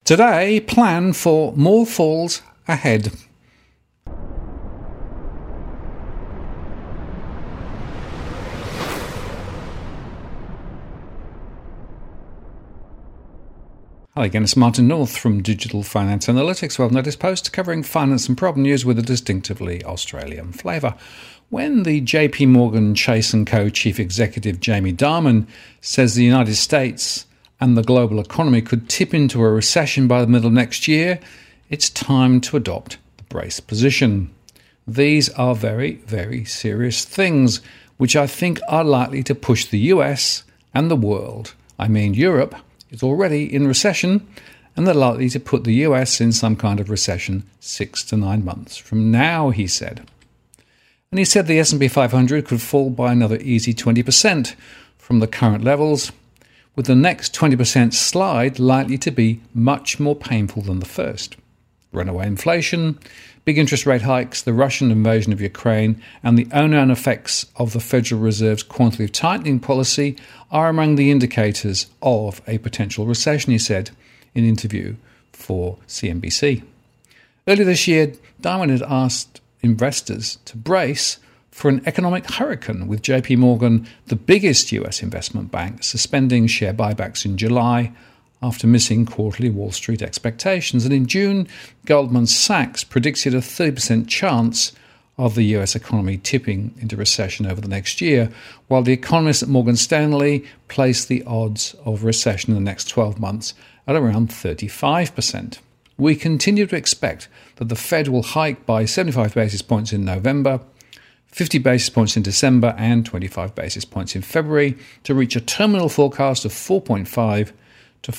Today, plan for more falls ahead. Hi again, it's Martin North from Digital Finance Analytics. Well noticed post covering finance and problem news with a distinctively Australian flavour. When the JP Morgan Chase & Co. Chief Executive Jamie Dimon says the United States and the global economy could tip into a recession by the middle of next year, it's time to adopt the brace position. These are very, very serious things, which I think are likely to push the US and the world, Europe, is already in recession, and they're likely to put the US in some kind of recession 6 to 9 months from now, he said. And he said the S&P 500 could fall by another easy 20% from the current levels, with the next 20% slide likely to be much more painful than the first. Runaway inflation, big interest rate hikes, the Russian invasion of Ukraine, and the unknown effects of the Federal Reserve's quantitative tightening policy are among the indicators of a potential recession, he said in an interview for CNBC. Earlier this year, Dimon had asked investors to brace for an economic hurricane, with JP Morgan, the biggest US investment bank, suspending share buybacks in July after missing quarterly Wall Street expectations. And in June, Goldman Sachs predicted a 30% chance of the US economy tipping into recession over the next year, while the economists at Morgan Stanley placed the odds of recession in the next 12 months at around 35%. We continue to expect that the Fed will hike by 75 basis points in November, 50 basis points in December, and 25 basis points in February to reach a terminal forecast of 4.5 to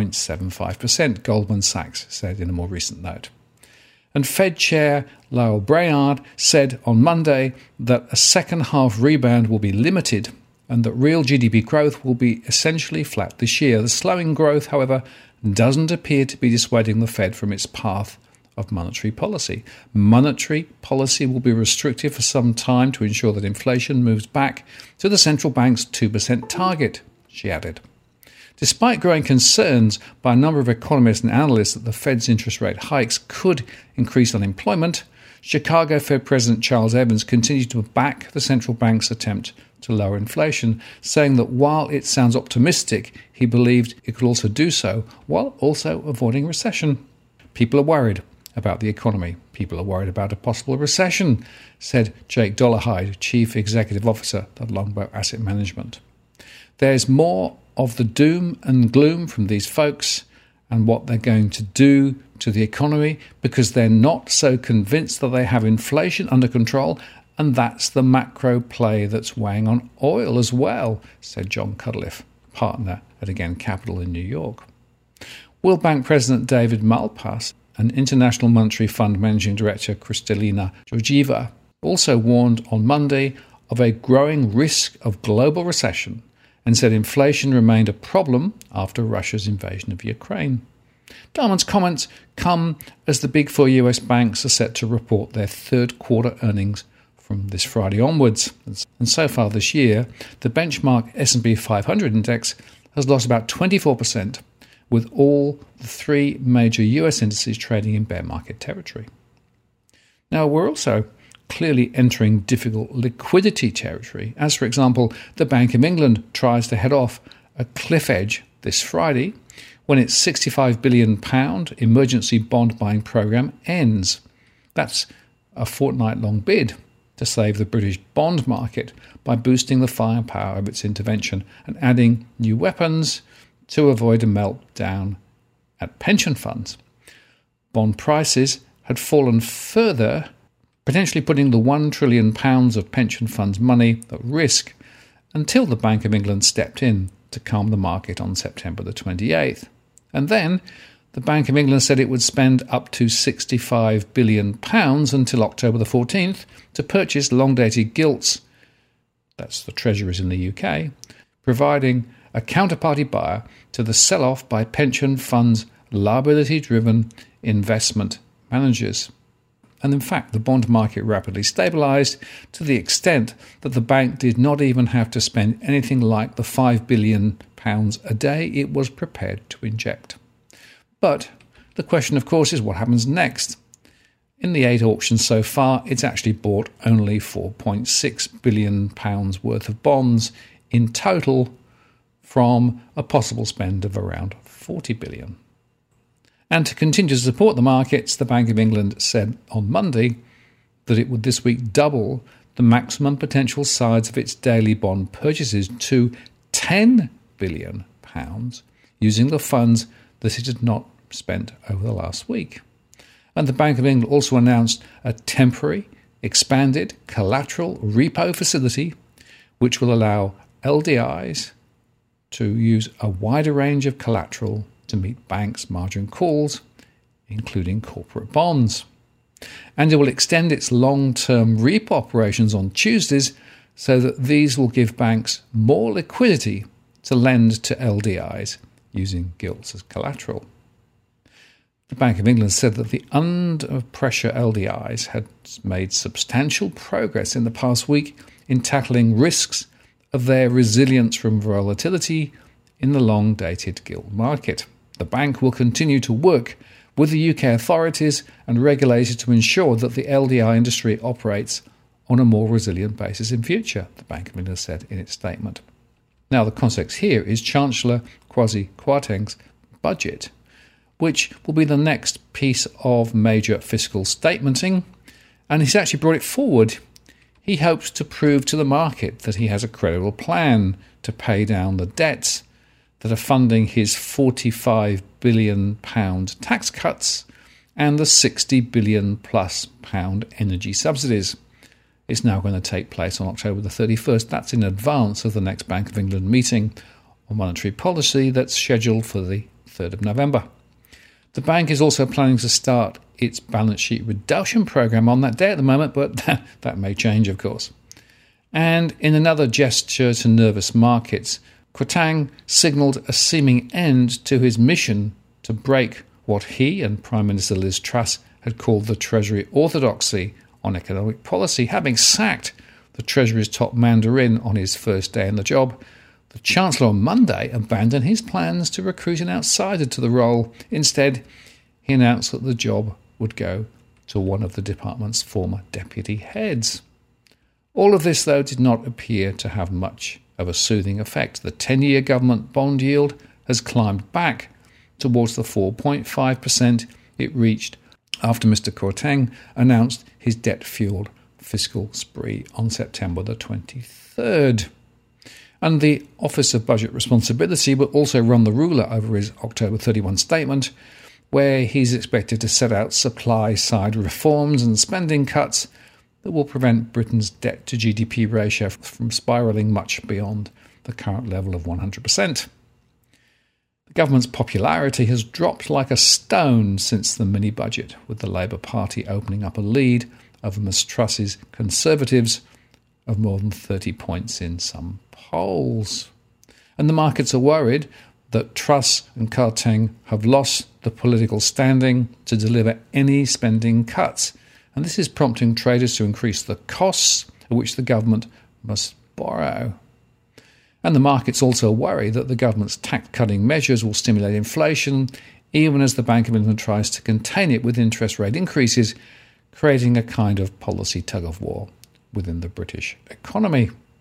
4.75%, Goldman Sachs said in a more recent note. And Fed Chair Lael Brainard said on Monday that a second-half rebound will be limited and that real GDP growth will be essentially flat this year. The slowing growth, however, doesn't appear to be dissuading the Fed from its path of monetary policy. Monetary policy will be restrictive for some time to ensure that inflation moves back to the central bank's 2% target, she added. Despite growing concerns by a number of economists and analysts that the Fed's interest rate hikes could increase unemployment, Chicago Fed President Charles Evans continued to back the central bank's attempt to lower inflation, saying that while it sounds optimistic, he believed it could also do so while also avoiding recession. People are worried about the economy. People are worried about a possible recession, said Jake Dollarhide, Chief Executive Officer of Longbow Asset Management. There's more of the doom and gloom from these folks and what they're going to do to the economy because they're not so convinced that they have inflation under control, and that's the macro play that's weighing on oil as well, said John Cudliffe, partner at Again Capital in New York. World Bank President David Malpass and International Monetary Fund Managing Director Kristalina Georgieva also warned on Monday of a growing risk of global recession and said inflation remained a problem after Russia's invasion of Ukraine. Dimon's comments come as the big four US banks are set to report their third quarter earnings from this Friday onwards. And so far this year, the benchmark S&P 500 index has lost about 24%, with all the three major US indices trading in bear market territory. Now, we're also clearly entering difficult liquidity territory, as, for example, the Bank of England tries to head off a cliff edge this Friday when its £65 billion emergency bond buying programme ends. That's a fortnight-long bid to save the British bond market by boosting the firepower of its intervention and adding new weapons to avoid a meltdown at pension funds. Bond prices had fallen further, potentially putting the £1 trillion of pension funds' money at risk until the Bank of England stepped in to calm the market on September the 28th. And then the Bank of England said it would spend up to £65 billion until October the 14th to purchase long-dated gilts, that's the treasuries in the UK, providing a counterparty buyer to the sell-off by pension funds' liability-driven investment managers. And in fact, the bond market rapidly stabilised to the extent that the bank did not even have to spend anything like the £5 billion a day it was prepared to inject. But The question, of course, is what happens next. In the 8 auctions so far, it's actually bought only £4.6 billion worth of bonds in total from a possible spend of around £40 billion. And to continue to support the markets, the Bank of England said on Monday that it would this week double the maximum potential size of its daily bond purchases to £10 billion using the funds that it had not spent over the last week. And the Bank of England also announced a temporary, expanded collateral repo facility which will allow LDIs to use a wider range of collateral to meet banks' margin calls, including corporate bonds. And it will extend its long-term repo operations on Tuesdays so that these will give banks more liquidity to lend to LDIs using gilts as collateral. The Bank of England said that the under-pressure LDIs had made substantial progress in the past week in tackling risks of their resilience from volatility in the long-dated gilt market. The bank will continue to work with the UK authorities and regulators to ensure that the LDI industry operates on a more resilient basis in future, the Bank of England said in its statement. Now, the context here is Chancellor Kwasi Kwarteng's budget, which will be the next piece of major fiscal statementing, and he's actually brought it forward. He hopes to prove to the market that he has a credible plan to pay down the debts that are funding his £45 billion tax cuts and the £60 billion plus energy subsidies. It's now going to take place on October the 31st. That's in advance of the next Bank of England meeting on monetary policy that's scheduled for the 3rd of November. The bank is also planning to start its balance sheet reduction program on that day at the moment, but that may change, of course. And in another gesture to nervous markets, Kwarteng signalled a seeming end to his mission to break what he and Prime Minister Liz Truss had called the Treasury orthodoxy on economic policy. Having sacked the Treasury's top mandarin on his first day in the job, the Chancellor on Monday abandoned his plans to recruit an outsider to the role. Instead, he announced that the job would go to one of the department's former deputy heads. All of this, though, did not appear to have much of a soothing effect. The 10-year government bond yield has climbed back towards the 4.5% it reached after Mr. Kwarteng announced his debt-fueled fiscal spree on September the 23rd. And the Office of Budget Responsibility will also run the ruler over his October 31 statement, where he's expected to set out supply-side reforms and spending cuts that will prevent Britain's debt-to-GDP ratio from spiralling much beyond the current level of 100%. The government's popularity has dropped like a stone since the mini-budget, with the Labour Party opening up a lead over Ms Truss's Conservatives of more than 30 points in some polls. And the markets are worried that Truss and Kwarteng have lost the political standing to deliver any spending cuts. And this is prompting traders to increase the costs at which the government must borrow. And the markets also worry that the government's tax-cutting measures will stimulate inflation, even as the Bank of England tries to contain it with interest rate increases, creating a kind of policy tug-of-war within the British economy.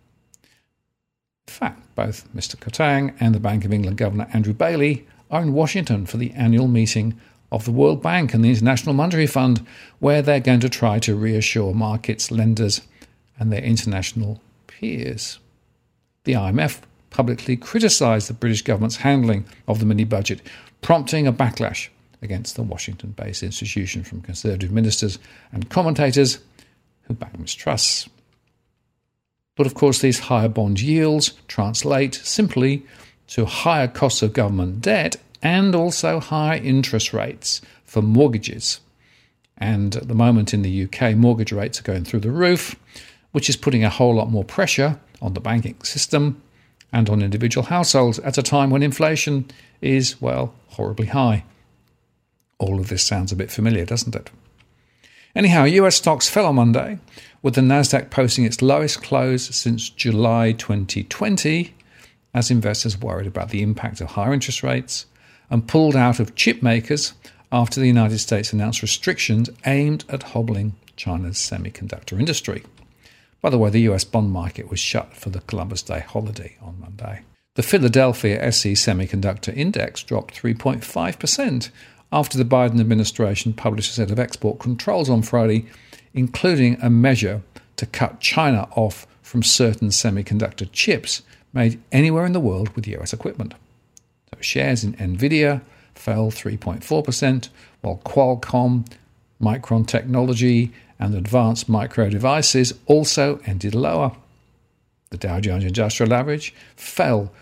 In fact, both Mr. Kwarteng and the Bank of England Governor Andrew Bailey are in Washington for the annual meeting of the World Bank and the International Monetary Fund, where they're going to try to reassure markets, lenders, and their international peers. The IMF publicly criticised the British government's handling of the mini-budget, prompting a backlash against the Washington-based institution from Conservative ministers and commentators who back Ms Truss. But of course, these higher bond yields translate simply to higher costs of government debt and also higher interest rates for mortgages. And at the moment in the UK, mortgage rates are going through the roof, which is putting a whole lot more pressure on the banking system and on individual households at a time when inflation is, well, horribly high. All of this sounds a bit familiar, doesn't it? Anyhow, US stocks fell on Monday, with the Nasdaq posting its lowest close since July 2020, as investors worried about the impact of higher interest rates and pulled out of chip makers after the United States announced restrictions aimed at hobbling China's semiconductor industry. By the way, the US bond market was shut for the Columbus Day holiday on Monday. The Philadelphia SE Semiconductor Index dropped 3.5% after the Biden administration published a set of export controls on Friday, including a measure to cut China off from certain semiconductor chips made anywhere in the world with US equipment. So shares in Nvidia fell 3.4%, while Qualcomm, Micron Technology, and Advanced Micro Devices also ended lower. The Dow Jones Industrial Average fell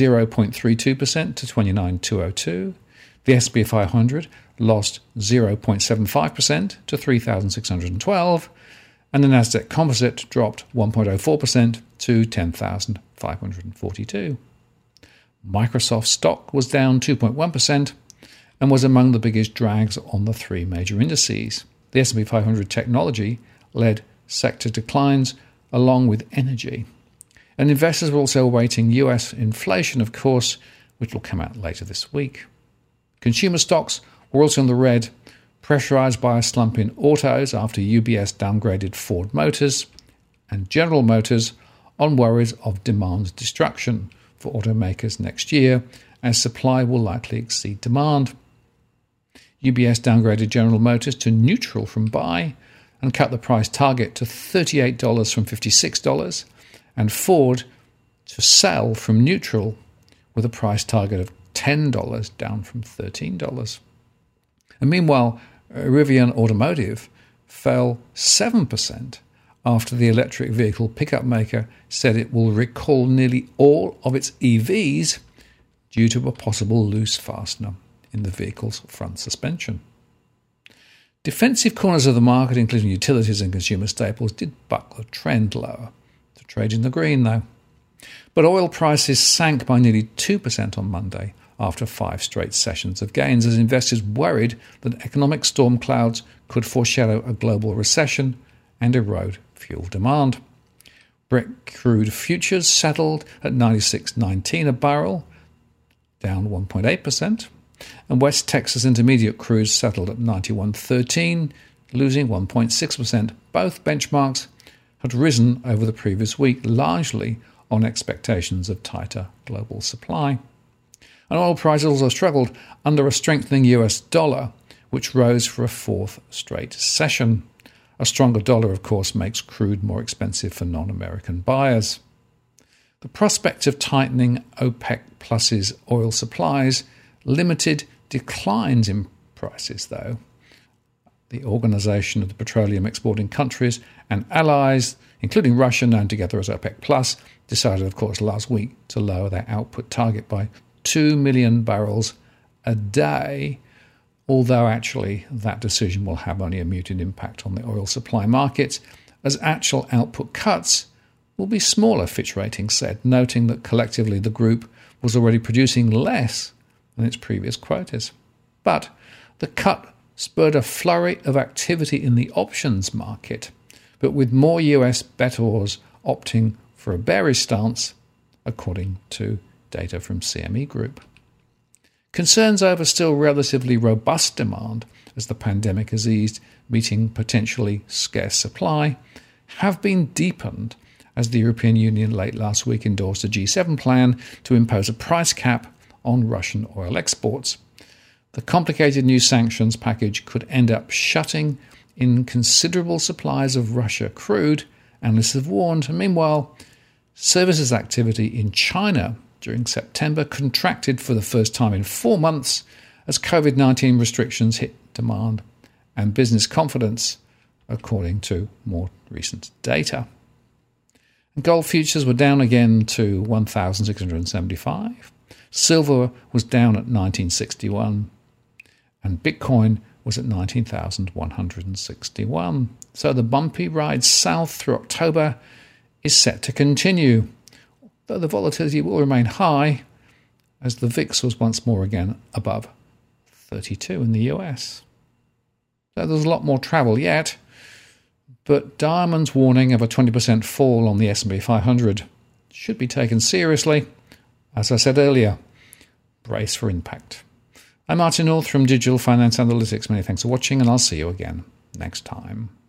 0.32% to 29,202. The S&P 500 lost 0.75% to 3,612. And the Nasdaq Composite dropped 1.04% to 10,542. Microsoft stock was down 2.1% and was among the biggest drags on the three major indices. The S&P 500 technology led sector declines along with energy. And investors were also awaiting US inflation, of course, which will come out later this week. Consumer stocks were also in the red, pressurized by a slump in autos after UBS downgraded Ford Motors and General Motors on worries of demand destruction for automakers next year, as supply will likely exceed demand. UBS downgraded General Motors to neutral from buy and cut the price target to $38 from $56, and Ford to sell from neutral with a price target of $10 down from $13. And meanwhile, Rivian Automotive fell 7% after the electric vehicle pickup maker said it will recall nearly all of its EVs due to a possible loose fastener in the vehicle's front suspension. Defensive corners of the market, including utilities and consumer staples, did buck the trend lower. The trade in the green, though. But oil prices sank by nearly 2% on Monday, after 5 straight sessions of gains, as investors worried that economic storm clouds could foreshadow a global recession and erode fuel demand. Brent crude futures settled at $96.19 a barrel, down 1.8%, and West Texas Intermediate crude settled at $91.13, losing 1.6%. Both benchmarks had risen over the previous week, largely on expectations of tighter global supply. And oil prices also struggled under a strengthening US dollar, which rose for a 4th straight session. A stronger dollar, of course, makes crude more expensive for non-American buyers. The prospect of tightening OPEC Plus's oil supplies limited declines in prices, though. The Organization of the Petroleum Exporting Countries and allies, including Russia, known together as OPEC Plus, decided, of course, last week to lower their output target by 2 million barrels a day, although actually that decision will have only a muted impact on the oil supply market, as actual output cuts will be smaller, Fitch Ratings said, noting that collectively the group was already producing less than its previous quotas. But the cut spurred a flurry of activity in the options market, but with more US bettors opting for a bearish stance, according to data from CME Group. Concerns over still relatively robust demand as the pandemic has eased, meeting potentially scarce supply, have been deepened as the European Union late last week endorsed a G7 plan to impose a price cap on Russian oil exports. The complicated new sanctions package could end up shutting in considerable supplies of Russia crude, analysts have warned. Meanwhile, services activity in China during September contracted for the first time in 4 months as COVID-19 restrictions hit demand and business confidence, according to more recent data. And gold futures were down again to 1,675. Silver was down at 1961. And Bitcoin was at 19,161. So the bumpy ride south through October is set to continue, though the volatility will remain high as the VIX was once more again above 32 in the US. So there's a lot more travel yet, but Diamond's warning of a 20% fall on the S&P 500 should be taken seriously. As I said earlier, brace for impact. I'm Martin North from Digital Finance Analytics. Many thanks for watching, and I'll see you again next time.